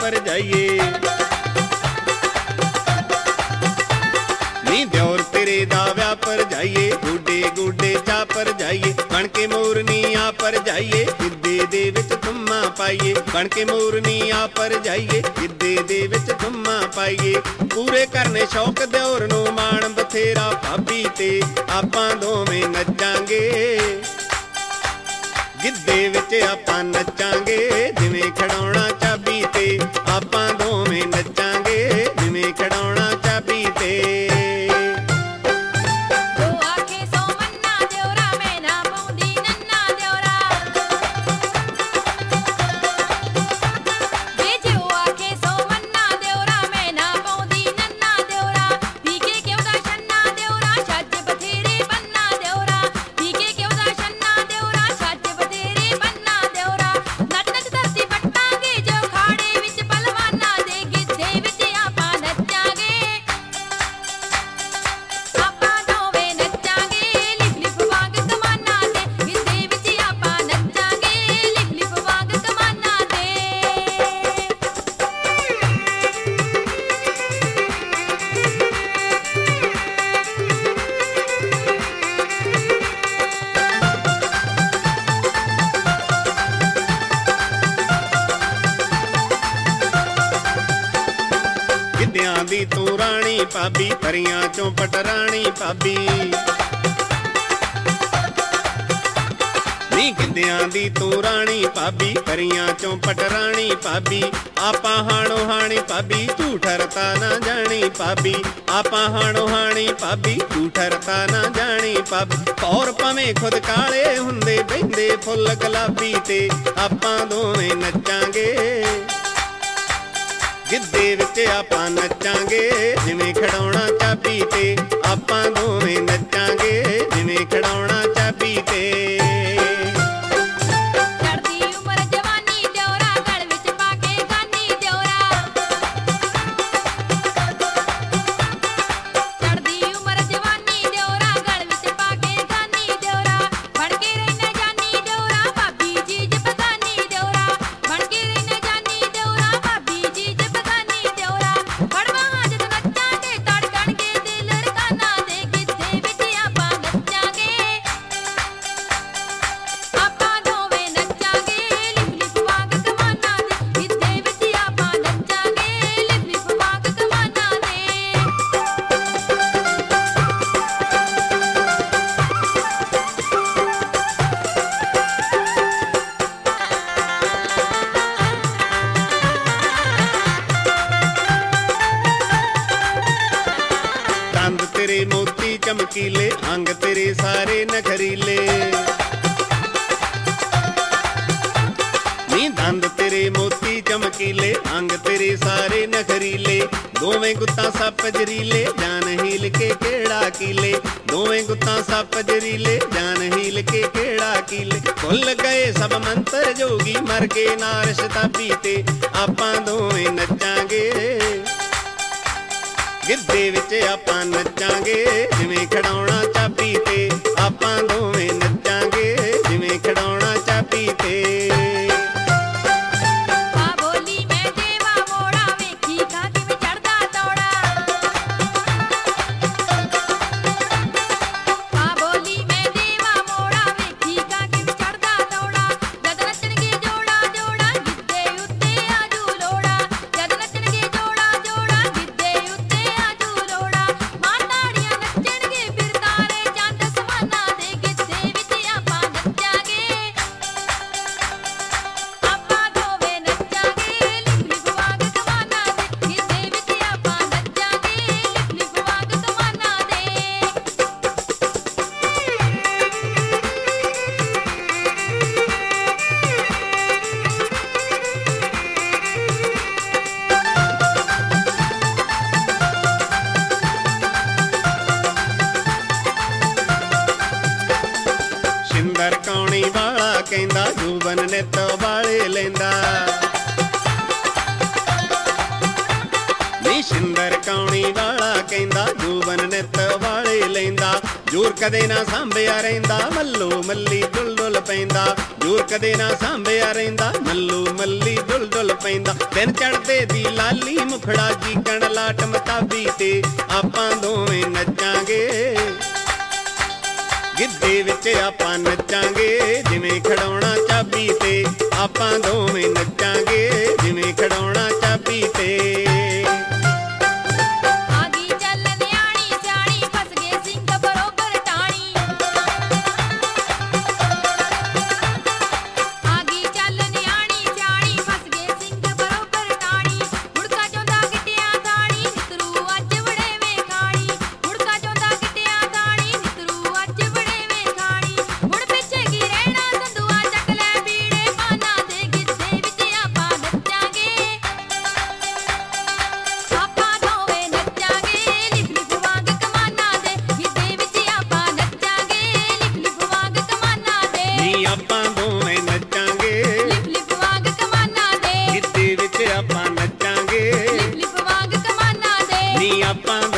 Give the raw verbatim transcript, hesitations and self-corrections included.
पर जाइए। नी दियोर तेरे दा व्याह पर जाइए, गोडे गोडे चा पर जाइए, बन के मोरनी आ पर जाइए, गिद्धे दे विच धुम्मा पाइए। बन के मोरनी आ पर जाइए, गिद्धे दे विच धुम्मा पाइए। पूरे करने शौक दियोर नूं माण बथेरा भाभी ते आपां दोवें नच्चांगे। गिद्धे विच आपां नच्चांगे, जिवें खड़ाउणा चाबी ते आपां दोवें नच्चांगे, जिवें खड़ाउणा चाबी ते। गिद्धियां दी तू राणी भाभी, परियां चों पटराणी भाभी। नी गिद्धियां दी तू राणी भाभी, परियां चों पटराणी भाभी। आपां हाणो हाणी भाभी, तू ठरता ना जानी भाभी। आपां हाणो हाणी भाभी, तू ठरता ना जानी भाभी। और भावें खुद काले हुंदे बहिंदे फुੱਲ गुलाबी ते आपां दोवें नच्चांगे। गिद्धे विच आपां नच्चांगे, जिवें खड़ाउणा चाबी ते आपां दोवें नच्चांगे, जिवें खड़ाउणा चाबी ते। तेरे मोती चमकीले, अंग तेरे सारे नखरीले। नी दंद तेरे मोती चमकीले, अंग तेरे सारे नखरीले। दोवें गुत्तां सप जरीले, जान हील के केड़ा कीले। दोवें गुत्तां सप जरीले, जान हील के केड़ा कीले। भुल गए सब मंत्र जोगी, मर के नार शताबी ते आपां दोवें नच्चांगे। गिद्धे विच आपां नच्चांगे, जिवें खड़ाउणा चाबी ते आपां दोवें नच्चांगे, जिवें खड़ाउणा चाबी ते। कौणी वाला कहंदा, जूबन नित वाले लैंदा। नी शिंदर कौणी वाला कहंदा, जूबन नित वाले लैंदा। ਜੂਰ ਕਦੇ ਨਾ ਸਾਂਭਿਆ ਰਹਿੰਦਾ ਮੱਲੋ ਮੱਲੀ ਡੁੱਲ ਡੁੱਲ ਪੈਂਦਾ ਜੂਰ ਕਦੇ ਨਾ ਸਾਂਭਿਆ ਰਹਿੰਦਾ ਮੱਲੋ ਮੱਲੀ ਡੁੱਲ ਡੁੱਲ ਪੈਂਦਾ ਦਿਨ ਚੜ੍ਹਦੇ ਦੀ ਲਾਲੀ ਮੁਖੜਾ ਜੀਕਣ ਲਾਟ ਮਤਾਬੀ ਤੇ ਆਪਾਂ ਦੋਵੇਂ ਨੱਚਾਂਗੇ ਗਿੱਧੇ ਵਿੱਚ ਆਪਾਂ ਨੱਚਾਂਗੇ ਜਿਵੇਂ ਖੜਾਉਣਾ ਚਾਬੀ ਤੇ ਆਪਾਂ ਦੋਵੇਂ ਨੱਚਾਂਗੇ ਜਿਵੇਂ ਖੜਾਉਣਾ ਚਾਬੀ ਤੇ ਆਪਾਂ ਦੋਵੇਂ ਨੱਚਾਂਗੇ ਲਿਪ ਲਿਪ ਵਾਂਗ ਕਮਾਨਾਂ ਦੇ ਗਿੱਧੇ ਵਿੱਚ ਆਪਾਂ ਨੱਚਾਂਗੇ ਲਿਪ ਲਿਪ ਵਾਂਗ ਕਮਾਨਾਂ ਦੇ ਨੀ ਆਪਾਂ